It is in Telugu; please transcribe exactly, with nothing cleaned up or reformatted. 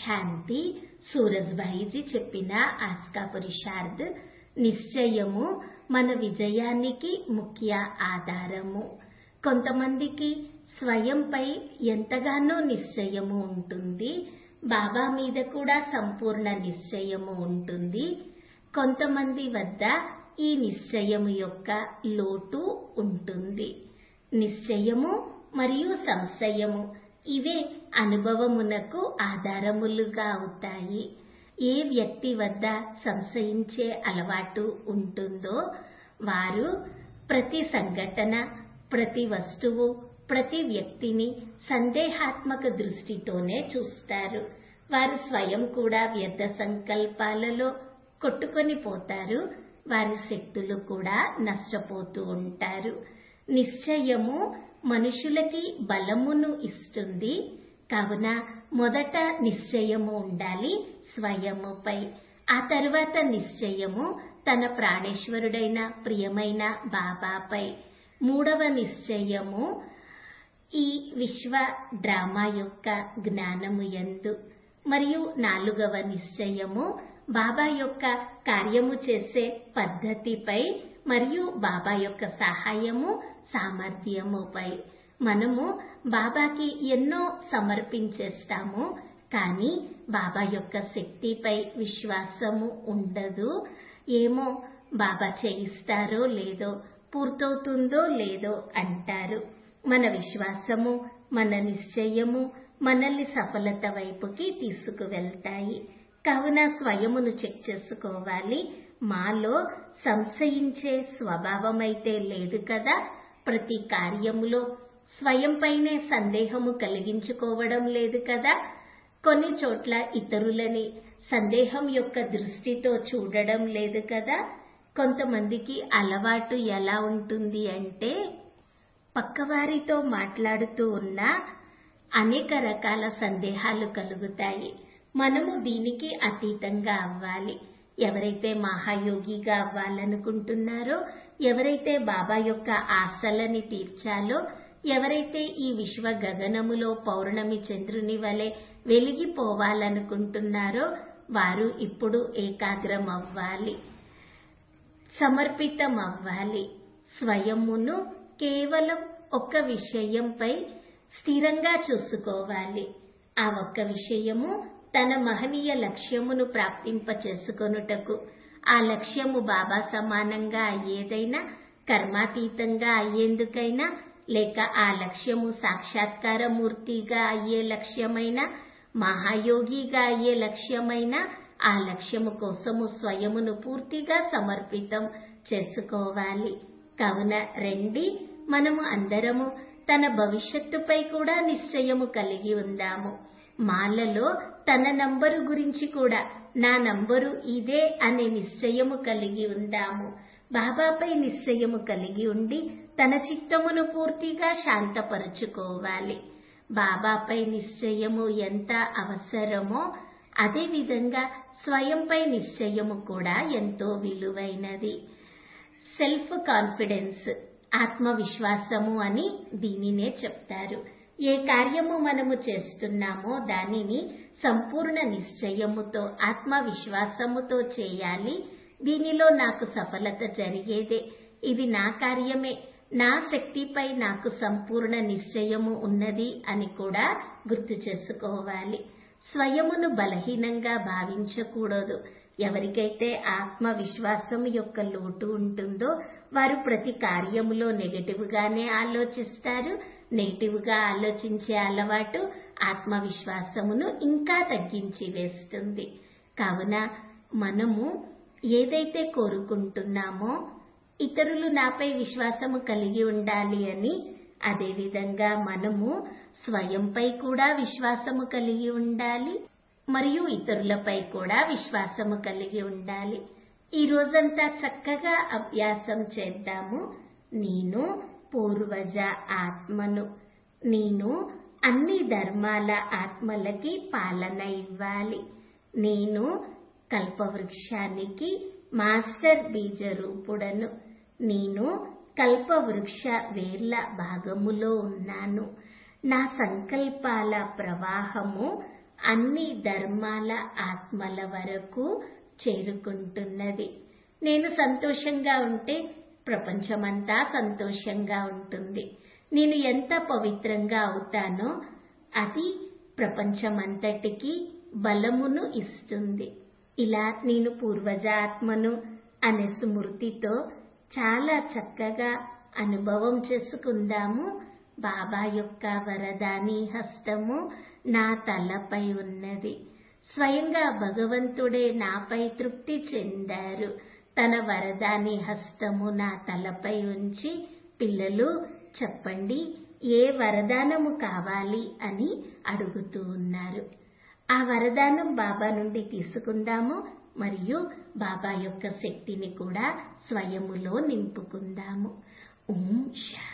శాంతి. సూరజ్భాయిజీ చెప్పిన ఆస్కా పురుషార్థ్. నిశ్చయము మన విజయానికి ముఖ్య ఆధారము. కొంతమందికి స్వయంపై ఎంతగానో నిశ్చయము ఉంటుంది, బాబా మీద కూడా సంపూర్ణ నిశ్చయము ఉంటుంది. కొంతమంది వద్ద ఈ నిశ్చయము యొక్క లోటు ఉంటుంది. నిశ్చయము మరియు సంశయము ఇవే అనుభవమునకు ఆధారములుగా అవుతాయి. ఏ వ్యక్తి వద్ద సంశయించే అలవాటు ఉంటుందో వారు ప్రతి సంఘటన, ప్రతి వస్తువు, ప్రతి వ్యక్తిని సందేహాత్మక దృష్టితోనే చూస్తారు. వారు స్వయం కూడా వ్యర్థ సంకల్పాలలో కొట్టుకొని పోతారు. వారి శక్తులు కూడా నష్టపోతూ ఉంటారు. నిశ్చయము మనుషులకి బలమును ఇస్తుంది. కావున మొదట నిశ్చయము ఉండాలి స్వయముపై. ఆ తర్వాత నిశ్చయము తన ప్రాణేశ్వరుడైన ప్రియమైన బాబాపై. మూడవ నిశ్చయము ఈ విశ్వ డ్రామా యొక్క జ్ఞానము యందు. మరియు నాలుగవ నిశ్చయము బాబా యొక్క కార్యము చేసే పద్ధతిపై మరియు బాబా యొక్క సహాయము, సామర్థ్యముపై. మనము బాబాకి ఎన్నో సమర్పించేస్తాము, కానీ బాబా యొక్క శక్తిపై విశ్వాసము ఉండదు. ఏమో బాబా చేయిస్తారో లేదో, పూర్తవుతుందో లేదో అంటారు. మన విశ్వాసము, మన నిశ్చయము మనల్ని సఫలత వైపుకి తీసుకువెళ్తాయి. కావున స్వయమును చెక్ చేసుకోవాలి. మాలో సంశయించే స్వభావమైతే లేదు కదా. ప్రతి కార్యములో స్వయంపైనే సందేహము కలిగించుకోవడం లేదు కదా. కొన్ని చోట్ల ఇతరులని సందేహం యొక్క దృష్టితో చూడడం లేదు కదా. కొంతమందికి అలవాటు ఎలా ఉంటుంది అంటే, పక్కవారితో మాట్లాడుతూ ఉన్నా అనేక రకాల సందేహాలు కలుగుతాయి. మనము దీనికి అతీతంగా అవ్వాలి. ఎవరైతే మహాయోగిగా అవ్వాలనుకుంటున్నారో, ఎవరైతే బాబా యొక్క ఆశలని తీర్చాలో, ఎవరైతే ఈ విశ్వ గగనములో పౌర్ణమి చంద్రుని వలె వెలిగిపోవాలనుకుంటున్నారో వారు ఇప్పుడు ఏకాగ్రం అవ్వాలి, సమర్పితం అవ్వాలి. స్వయమును కేవలం ఒక్క విషయంపై స్థిరంగా చూసుకోవాలి. ఆ ఒక్క విషయము తన మహనీయ లక్ష్యమును ప్రాప్తింప చేసుకొనుటకు. ఆ లక్ష్యము బాబా సమానంగా అయ్యేదైనా, కర్మాతీతంగా అయ్యేందుకైనా, లేక ఆ లక్ష్యము సాక్షాత్కారమూర్తిగా అయ్యే లక్ష్యమైనా, మహాయోగిగా అయ్యే లక్ష్యమైనా, ఆ లక్ష్యము కోసము స్వయమును పూర్తిగా సమర్పితం చేసుకోవాలి. కావున రండి, మనము అందరము తన భవిష్యత్తుపై కూడా నిశ్చయము కలిగి ఉందాము. మాలలో తన నంబరు గురించి కూడా నా నంబరు ఇదే అనే నిశ్చయము కలిగి ఉందాము. బాబాపై నిశ్చయము కలిగి ఉండి తన చిత్తమును పూర్తిగా శాంతపరుచుకోవాలి. బాబాపై నిశ్చయము ఎంత అవసరమో అదే విధంగా స్వయంపై నిశ్చయము కూడా ఎంతో విలువైనది. సెల్ఫ్ కాన్ఫిడెన్స్, ఆత్మవిశ్వాసము అని దీనినే చెప్తారు. ఏ కార్యము మనము చేస్తున్నామో దానిని సంపూర్ణ నిశ్చయముతో, ఆత్మవిశ్వాసముతో చేయాలి. దీనిలో నాకు సఫలత జరిగేదే, ఇది నా కార్యమే, నా శక్తిపై నాకు సంపూర్ణ నిశ్చయము ఉన్నది అని కూడా గుర్తు చేసుకోవాలి. స్వయమును బలహీనంగా భావించకూడదు. ఎవరికైతే ఆత్మవిశ్వాసం యొక్క లోటు ఉంటుందో వారు ప్రతి కార్యములో నెగటివ్ గానే ఆలోచిస్తారు. నెగటివ్ గా ఆలోచించే అలవాటు ఆత్మవిశ్వాసమును ఇంకా తగ్గించి వేస్తుంది. కావున మనము ఏదైతే కోరుకుంటున్నామో, ఇతరులు నాపై విశ్వాసము కలిగి ఉండాలి అని, అదేవిధంగా మనము స్వయంపై కూడా విశ్వాసము కలిగి ఉండాలి మరియు ఇతరులపై కూడా విశ్వాసము కలిగి ఉండాలి. ఈ రోజంతా చక్కగా అభ్యాసం చేద్దాము. నేను పూర్వజ ఆత్మను. నేను అన్ని ధర్మాల ఆత్మలకి పాలన ఇవ్వాలి. నేను కల్పవృక్షానికి మాస్టర్ బీజ రూపుడను. నేను కల్పవృక్ష వేర్ల భాగములో ఉన్నాను. నా సంకల్పాల ప్రవాహము అన్ని ధర్మాల ఆత్మల వరకు చేరుకుంటున్నది. నేను సంతోషంగా ఉంటే ప్రపంచమంతా సంతోషంగా ఉంటుంది. నేను ఎంత పవిత్రంగా అవుతానో అది ప్రపంచమంతటికి బలమును ఇస్తుంది. ఇలా నేను పూర్వజ ఆత్మను అనే స్మృతితో చాలా చక్కగా అనుభవం చేసుకుందాము. బాబా యొక్క వరదాని హస్తము నా తలపై ఉన్నది. స్వయంగా భగవంతుడే నాపై తృప్తి చెందారు. తన వరదాని హస్తము నా తలపై ఉంచి, పిల్లలు చెప్పండి ఏ వరదానము కావాలి అని అడుగుతూ ఉన్నారు. ఆ వరదానం బాబా నుండి తీసుకుందాము మరియు బాబా యొక్క శక్తిని కూడా స్వయములో నింపుకుందాము. ఓం శాంతి.